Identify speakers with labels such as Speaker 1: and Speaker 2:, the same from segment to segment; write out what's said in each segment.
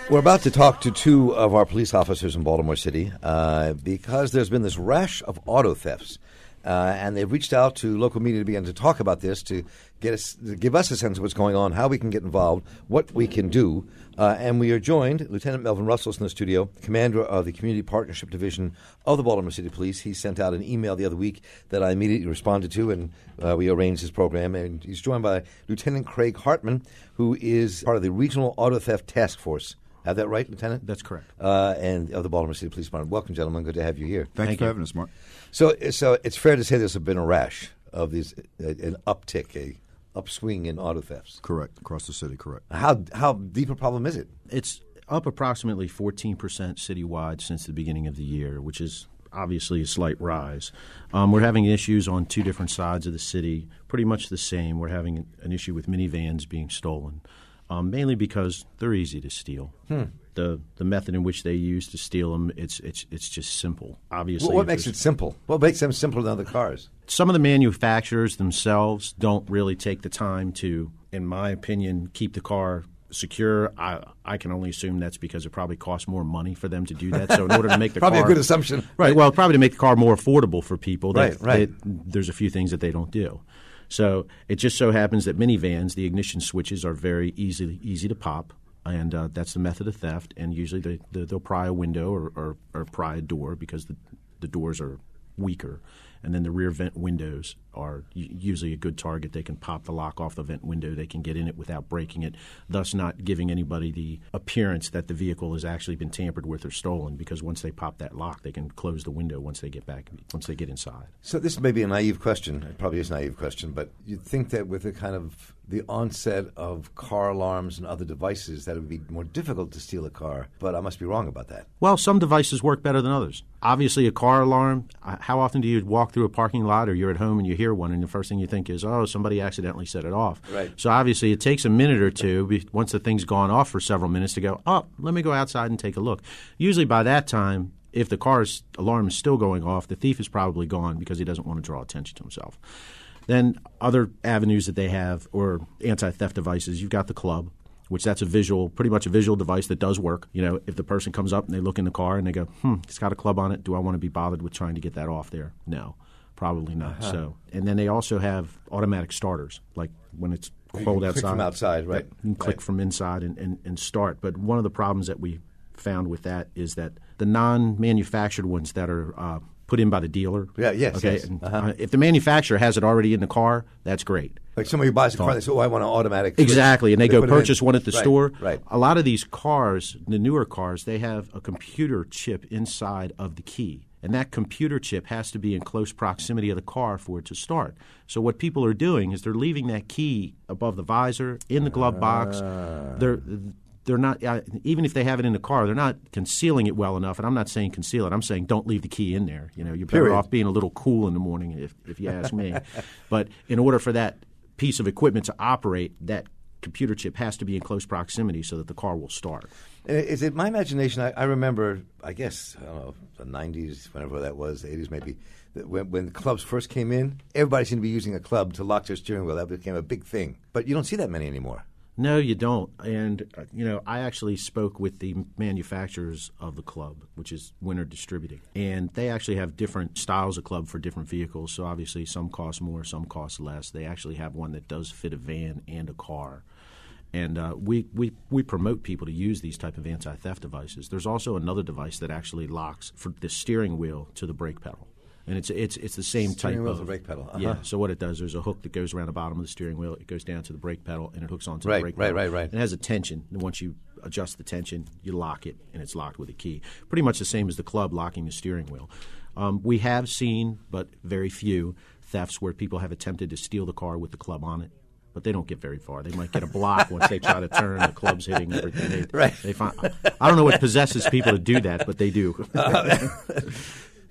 Speaker 1: We're about to talk to two of our police officers in Baltimore City because there's been this rash of auto thefts. And they've reached out to local media to begin to talk about this, to give us a sense of what's going on, how we can get involved, what we can do. And we are joined, Lieutenant Melvin Russell's in the studio, commander of the Community Partnership Division of the Baltimore City Police. He sent out an email the other week that I immediately responded to, and we arranged his program. And he's joined by Lieutenant Craig Hartman, who is part of the Regional Auto Theft Task Force. Have that right, Lieutenant?
Speaker 2: That's correct.
Speaker 1: And of the Baltimore City Police Department. Welcome, gentlemen. Good to have you here.
Speaker 3: Thanks for having us, Mark.
Speaker 1: So it's fair to say there's been a rash of these, an uptick, a upswing in auto thefts.
Speaker 3: Correct. Across the city, correct.
Speaker 1: How deep a problem is it?
Speaker 2: It's up approximately 14% citywide since the beginning of the year, which is obviously a slight rise. We're having issues on two different sides of the city, pretty much the same. We're having an issue with minivans being stolen. Mainly because they're easy to steal. The method in which they use to steal them, it's just simple. Obviously,
Speaker 1: what makes it simple? What makes them simpler than other cars?
Speaker 2: Some of the manufacturers themselves don't really take the time to, in my opinion, keep the car secure. I can only assume that's because it probably costs more money for them to do that. So in order to make the
Speaker 1: probably
Speaker 2: car,
Speaker 1: a good assumption,
Speaker 2: right? Well, probably to make the car more affordable for people.
Speaker 1: Right.
Speaker 2: There's a few things that they don't do. So it just so happens that minivans, the ignition switches are very easy to pop, and that's the method of theft. And usually they'll pry a window or pry a door because the doors are weaker. And then the rear vent windows are usually a good target. They can pop the lock off the vent window. They can get in it without breaking it, thus not giving anybody the appearance that the vehicle has actually been tampered with or stolen, because once they pop that lock, they can close the window once they get inside.
Speaker 1: So this may be a naive question. It probably is a naive question, but you'd think that with the onset of car alarms and other devices, that it would be more difficult to steal a car. But I must be wrong about that.
Speaker 2: Well, some devices work better than others. Obviously, a car alarm, how often do you walk through a parking lot or you're at home and you hear one and the first thing you think is, oh, somebody accidentally set it off.
Speaker 1: Right.
Speaker 2: So obviously it takes a minute or two once the thing's gone off for several minutes to go, oh, let me go outside and take a look. Usually by that time, if the car's alarm is still going off, the thief is probably gone because he doesn't want to draw attention to himself. Then other avenues that they have, or anti-theft devices, you've got the club, which that's pretty much a visual device that does work. You know, if the person comes up and they look in the car and they go, it's got a club on it. Do I want to be bothered with trying to get that off there? No, probably not. So, and then they also have automatic starters, like when it's cold outside.
Speaker 1: Click from outside, right?
Speaker 2: You can click from inside and start. But one of the problems that we found with that is that the non-manufactured ones that are put in by the dealer.
Speaker 1: Yeah, yes.
Speaker 2: Okay.
Speaker 1: Yes.
Speaker 2: And, if the manufacturer has it already in the car, that's great.
Speaker 1: Like somebody who buys a car, they say, I want an automatic.
Speaker 2: Exactly, and they go purchase one at the store.
Speaker 1: Right.
Speaker 2: A lot of these cars, the newer cars, they have a computer chip inside of the key. And that computer chip has to be in close proximity of the car for it to start. So what people are doing is they're leaving that key above the visor, in the glove box. They're not even if they have it in the car, they're not concealing it well enough. And I'm not saying conceal it. I'm saying don't leave the key in there. You know, you're better off being a little cool in the morning, if you ask me. But in order for that piece of equipment to operate, that computer chip has to be in close proximity so that the car will start.
Speaker 1: Is it my imagination? I remember, I guess, I don't know, the 90s, whenever that was, the 80s maybe, when clubs first came in, everybody seemed to be using a club to lock their steering wheel. That became a big thing. But you don't see that many anymore.
Speaker 2: No, you don't. And, I actually spoke with the manufacturers of the club, which is Winter Distributing. And they actually have different styles of club for different vehicles. So obviously some cost more, some cost less. They actually have one that does fit a van and a car. And we promote people to use these type of anti-theft devices. There's also another device that actually locks for the steering wheel to the brake pedal. And it's the same
Speaker 1: steering
Speaker 2: type
Speaker 1: wheel
Speaker 2: of
Speaker 1: to brake pedal.
Speaker 2: Yeah. So what it does, there's a hook that goes around the bottom of the steering wheel. It goes down to the brake pedal, and it hooks onto the brake pedal.
Speaker 1: Right.
Speaker 2: And it has a tension. And once you adjust the tension, you lock it, and it's locked with a key. Pretty much the same as the club locking the steering wheel. We have seen, but very few, thefts where people have attempted to steal the car with the club on it. But they don't get very far. They might get a block once they try to turn. The club's hitting everything. They find, I don't know what possesses people to do that, but they do.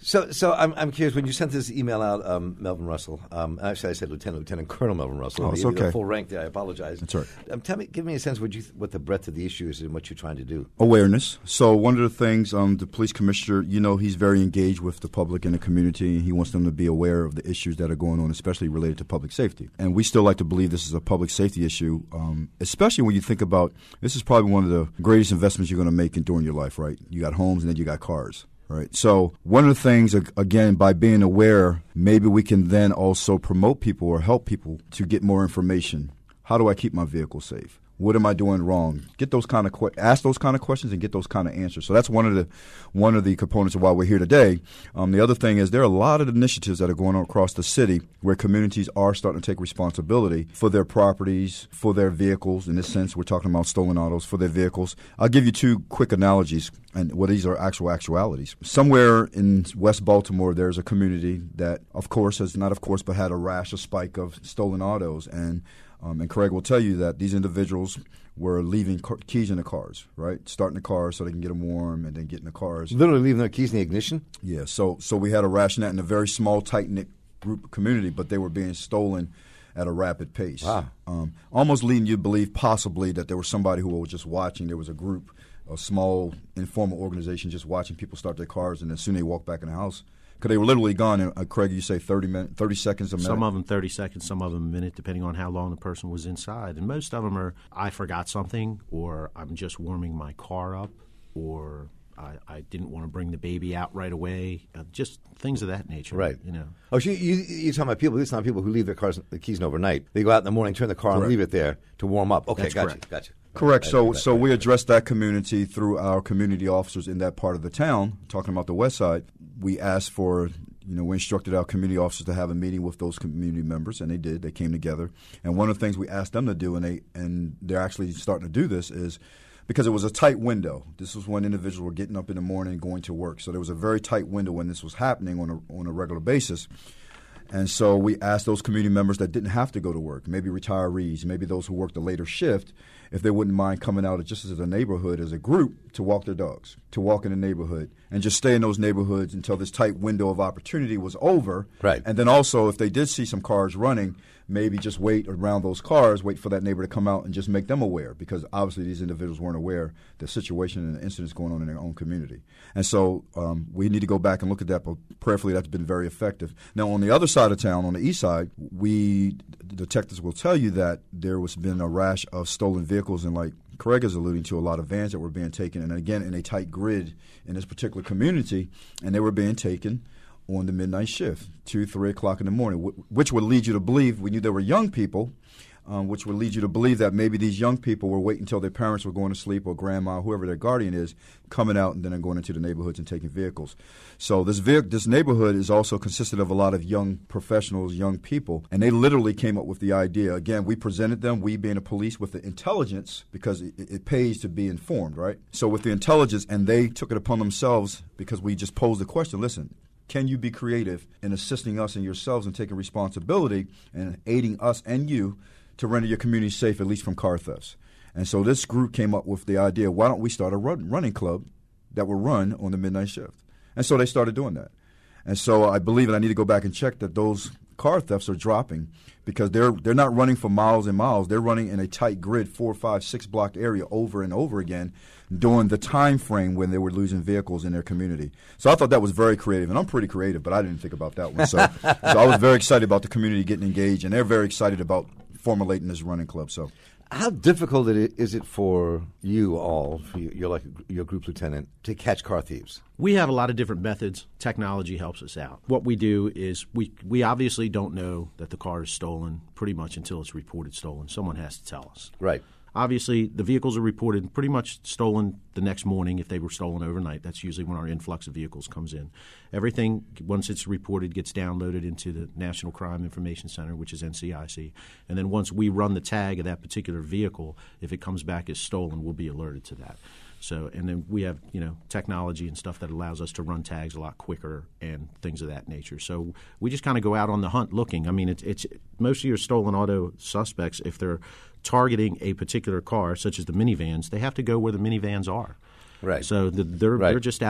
Speaker 1: So I'm curious, when you sent this email out, Melvin Russell, actually I said Lieutenant Colonel Melvin Russell.
Speaker 3: Oh, it's okay.
Speaker 1: The full rank there, I apologize.
Speaker 3: That's all right.
Speaker 1: Give me a sense of what the breadth of the issue is and what you're trying to do.
Speaker 3: Awareness. So one of the things, the police commissioner, he's very engaged with the public and the community, and he wants them to be aware of the issues that are going on, especially related to public safety. And we still like to believe this is a public safety issue, especially when you think about, this is probably one of the greatest investments you're going to make during your life, right? You got homes and then you got cars. Right. So one of the things, again, by being aware, maybe we can then also promote people or help people to get more information. How do I keep my vehicle safe? What am I doing wrong? Get those kind of ask those kind of questions and get those kind of answers. So that's one of the components of why we're here today. The other thing is there are a lot of initiatives that are going on across the city where communities are starting to take responsibility for their properties, for their vehicles. In this sense, we're talking about stolen autos, for their vehicles. I'll give you two quick analogies, and these are actualities. Somewhere in West Baltimore, there's a community that, of course, but had a spike of stolen autos. And Craig will tell you that these individuals were leaving keys in the cars, right? Starting the cars so they can get them warm and then get in the cars.
Speaker 1: Literally leaving their keys in the ignition?
Speaker 3: Yeah, so we had a rash net in a very small, tight-knit group community, but they were being stolen at a rapid pace.
Speaker 1: Wow.
Speaker 3: Almost leading you to believe possibly that there was somebody who was just watching. There was a group, a small, informal organization just watching people start their cars, and as soon as they walk back in the house, because they were literally gone in, Craig, you say 30 seconds a minute?
Speaker 2: Some of them 30 seconds, some of them a minute, depending on how long the person was inside. And most of them are, I forgot something, or I'm just warming my car up, or I didn't want to bring the baby out right away. Just things of that nature.
Speaker 1: Right.
Speaker 2: Oh,
Speaker 1: you're talking about people. These are not people who leave the keys overnight. They go out in the morning, turn the car on, and leave it there to warm up. Okay, gotcha.
Speaker 3: Correct. So we address that community through our community officers in that part of the town, talking about the west side. We asked for, we instructed our community officers to have a meeting with those community members, and they did. They came together. And one of the things we asked them to do, and they're actually starting to do this, is because it was a tight window. This was when individuals were getting up in the morning and going to work. So there was a very tight window when this was happening on a regular basis. And so we asked those community members that didn't have to go to work, maybe retirees, maybe those who worked a later shift, if they wouldn't mind coming out just as a neighborhood, as a group, to walk their dogs, to walk in the neighborhood, and just stay in those neighborhoods until this tight window of opportunity was over.
Speaker 1: Right.
Speaker 3: And then also, if they did see some cars running, maybe just wait around those cars, wait for that neighbor to come out and just make them aware, because obviously these individuals weren't aware the situation and the incidents going on in their own community. And so we need to go back and look at that, but prayerfully that's been very effective. Now, on the other side of town, on the east side, the detectives will tell you that there was been a rash of stolen vehicles, and like Craig is alluding to, a lot of vans that were being taken, and again, in a tight grid in this particular community, and they were being taken on the midnight shift, 2, 3 o'clock in the morning, which would lead you to believe, we knew there were young people, which would lead you to believe that maybe these young people were waiting until their parents were going to sleep, or grandma, whoever their guardian is, coming out and then going into the neighborhoods and taking vehicles. So this neighborhood is also consisted of a lot of young professionals, young people, and they literally came up with the idea. Again, we presented them, we being the police, with the intelligence, because it pays to be informed, right? So with the intelligence, and they took it upon themselves, because we just posed the question, listen, can you be creative in assisting us and yourselves and taking responsibility and aiding us and you to render your community safe, at least from car thefts? And so this group came up with the idea, why don't we start a running club that will run on the midnight shift? And so they started doing that. And so I believe, and I need to go back and check, that those car thefts are dropping, because they're not running for miles and miles. They're running in a tight grid, 4, 5, 6 block area over and over again during the time frame when they were losing vehicles in their community. So I thought that was very creative, and I'm pretty creative, but I didn't think about that one. So I was very excited about the community getting engaged, and they're very excited about formulating this running club. So,
Speaker 1: how difficult is it for you all, you're like your group lieutenant, to catch car thieves?
Speaker 2: We have a lot of different methods. Technology helps us out. What we do is we obviously don't know that the car is stolen pretty much until it's reported stolen. Someone has to tell us.
Speaker 1: Right.
Speaker 2: Obviously, the vehicles are reported pretty much stolen the next morning if they were stolen overnight. That's usually when our influx of vehicles comes in. Everything, once it's reported, gets downloaded into the National Crime Information Center, which is NCIC. And then once we run the tag of that particular vehicle, if it comes back as stolen, we'll be alerted to that. So, and then we have, technology and stuff that allows us to run tags a lot quicker and things of that nature. So we just kind of go out on the hunt looking. I mean, it's most of your stolen auto suspects, if they're targeting a particular car, such as the minivans, they have to go where the minivans are.
Speaker 1: Right.
Speaker 2: So they're just out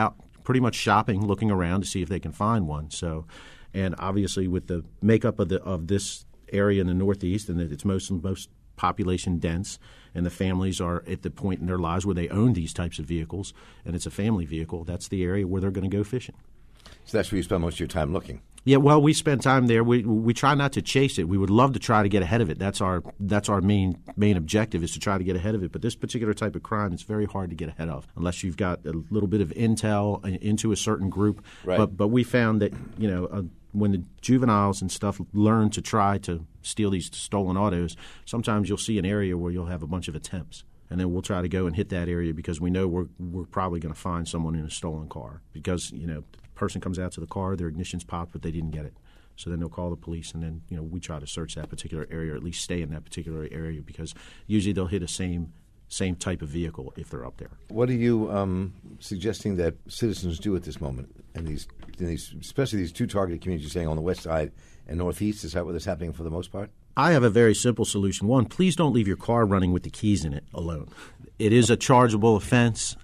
Speaker 2: pretty much shopping, looking around to see if they can find one. So, and obviously with the makeup of this area in the Northeast, and it's most population dense, and the families are at the point in their lives where they own these types of vehicles, and it's a family vehicle, that's the area where they're going to go fishing.
Speaker 1: So that's where you spend most of your time looking.
Speaker 2: Yeah, well, we spend time there. We try not to chase it. We would love to try to get ahead of it. That's our main objective, is to try to get ahead of it. But this particular type of crime, it's very hard to get ahead of unless you've got a little bit of intel into a certain group.
Speaker 1: Right.
Speaker 2: But we found that when the juveniles and stuff learn to try to steal these stolen autos, sometimes you'll see an area where you'll have a bunch of attempts. And then we'll try to go and hit that area because we know we're probably going to find someone in a stolen car because, the person comes out to the car, their ignition's popped, but they didn't get it. So then they'll call the police, and then we try to search that particular area, or at least stay in that particular area, because usually they'll hit a same type of vehicle if they're up there.
Speaker 1: What are you suggesting that citizens do at this moment in these especially these two targeted communities you're saying on the west side and northeast? Is that where this is happening for the most part?
Speaker 2: I have a very simple solution. One, please don't leave your car running with the keys in it alone. It is a chargeable offense.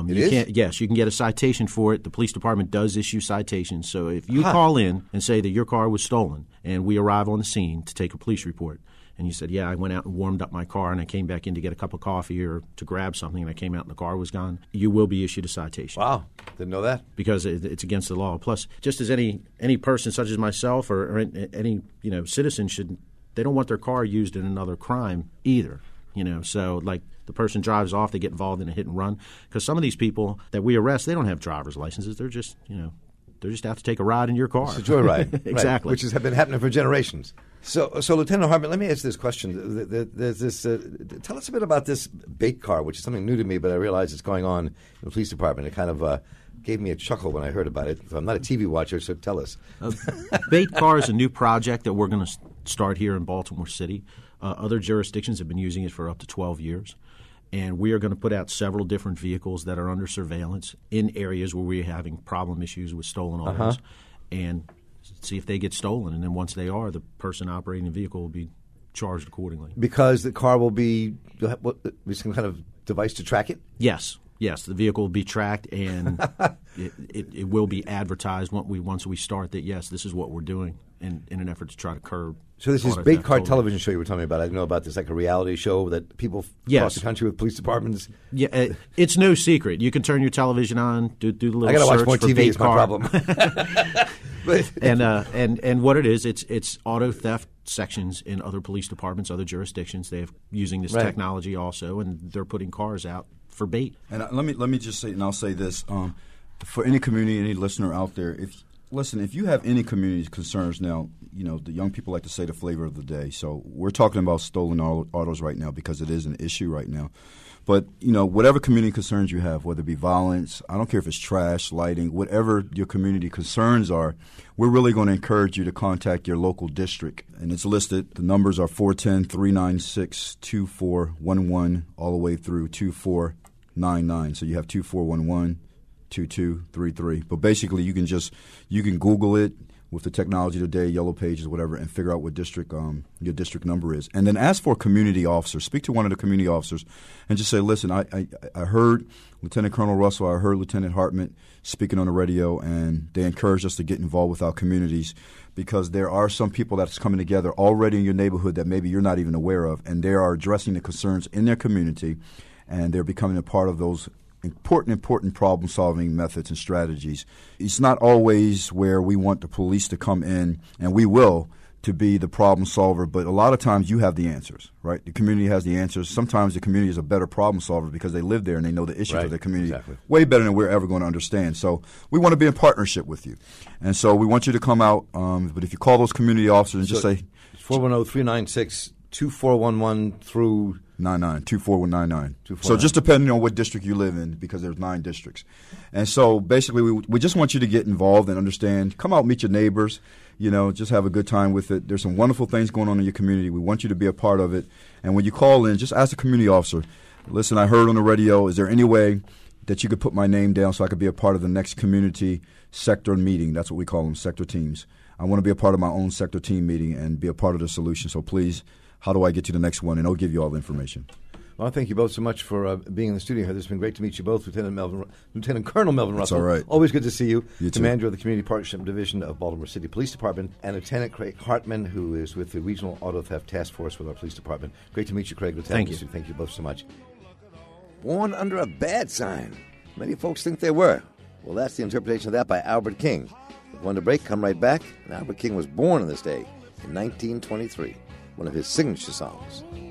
Speaker 2: Yes, you can get a citation for it. The police department does issue citations. So if you call in and say that your car was stolen and we arrive on the scene to take a police report, and you said, yeah, I went out and warmed up my car and I came back in to get a cup of coffee or to grab something and I came out and the car was gone, you will be issued a citation.
Speaker 1: Wow. Didn't know that.
Speaker 2: Because it's against the law. Plus, just as any person such as myself or any citizen should, they don't want their car used in another crime either. So like the person drives off, they get involved in a hit and run. Because some of these people that we arrest, they don't have driver's licenses. They're just, they're just out to take a ride in your car.
Speaker 1: It's a joyride.
Speaker 2: Exactly.
Speaker 1: Right, which has been happening for generations. So Lieutenant Hartman, let me ask this question. There's this. Tell us a bit about this bait car, which is something new to me, but I realize it's going on in the police department. It kind of gave me a chuckle when I heard about it. So I'm not a TV watcher, so tell us.
Speaker 2: Bait car is a new project that we're going to start here in Baltimore City. Other jurisdictions have been using it for up to 12 years. And we are going to put out several different vehicles that are under surveillance in areas where we're having problem issues with stolen autos and see if they get stolen. And then once they are, the person operating the vehicle will be charged accordingly. Because
Speaker 1: the car will be some kind of device to track it?
Speaker 2: Yes. Yes, the vehicle will be tracked, and it will be advertised once we start that, yes, this is what we're doing in an effort to try to curb.
Speaker 1: So this is Bait Car television show you were telling me about. I know about this, like a reality show that people across the country with police departments.
Speaker 2: Yeah, it's no secret. You can turn your television on, do the little search
Speaker 1: I got to watch more
Speaker 2: for
Speaker 1: TV.
Speaker 2: Bait
Speaker 1: Is
Speaker 2: Car.
Speaker 1: my problem.
Speaker 2: and what it is, it's auto theft sections in other police departments, other jurisdictions. They're using this technology also, and they're putting cars out for bait.
Speaker 3: And let me just say, and I'll say this for any community, any listener out there, if you have any community concerns now, the young people like to say the flavor of the day. So we're talking about stolen autos right now because it is an issue right now. But, whatever community concerns you have, whether it be violence, I don't care if it's trash, lighting, whatever your community concerns are, we're really going to encourage you to contact your local district. And it's listed. The numbers are 410-396-2411 all the way through 2499. So you have 2411, 2233. But basically, you can Google it with the technology today, Yellow Pages, whatever, and figure out what district your district number is. And then ask for a community officer. Speak to one of the community officers and just say, listen, I heard Lieutenant Colonel Russell, I heard Lieutenant Hartman speaking on the radio, and they encouraged us to get involved with our communities because there are some people that's coming together already in your neighborhood that maybe you're not even aware of, and they are addressing the concerns in their community, and they're becoming a part of those important problem-solving methods and strategies. It's not always where we want the police to come in, and we will, to be the problem solver, but a lot of times you have the answers, right? The community has the answers. Sometimes the community is a better problem solver because they live there and they know the issues of their community way better than we're ever going to understand. So we want to be in partnership with you. And so we want you to come out, but if you call those community officers and just say
Speaker 1: 410-396-2411 through
Speaker 3: 2499. So just depending on what district you live in, because there's 9 districts. And so basically we just want you to get involved and understand. Come out, meet your neighbors, just have a good time with it. There's some wonderful things going on in your community. We want you to be a part of it. And when you call in, just ask the community officer, listen, I heard on the radio, is there any way that you could put my name down so I could be a part of the next community sector meeting? That's what we call them, sector teams. I want to be a part of my own sector team meeting and be a part of the solution. So please, how do I get to the next one? And I'll give you all the information.
Speaker 1: Well, thank you both so much for being in the studio here. It's been great to meet you both, Lieutenant Colonel Melvin Russell.
Speaker 3: All right.
Speaker 1: Always good to see you.
Speaker 3: You too.
Speaker 1: Commander of the Community Partnership Division of Baltimore City Police Department, and Lieutenant Craig Hartman, who is with the Regional Auto Theft Task Force with our police department. Great to meet you, Craig.
Speaker 2: Thank you.
Speaker 1: Thank you both so much.
Speaker 4: Born under a bad sign. Many folks think they were. Well, that's the interpretation of that by Albert King. We're going to break, come right back. And Albert King was born on this day in 1923, one of his signature songs.